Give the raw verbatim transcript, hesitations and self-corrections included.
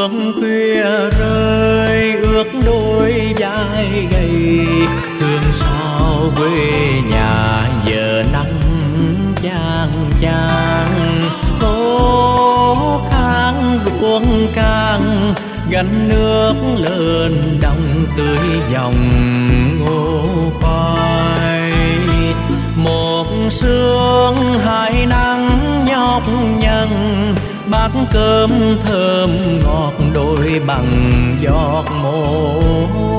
sớm khuya rơi ướt đôi vai gầy, thương sao quê nhà giờ nắng chang chang. Khó khăn ruộng càng gánh nước lên đồng tưới dòng ngô khoai. Một sương hai nắng nhọc nhằn, bát cơm thơm ngọt đôi bằng giọt mồ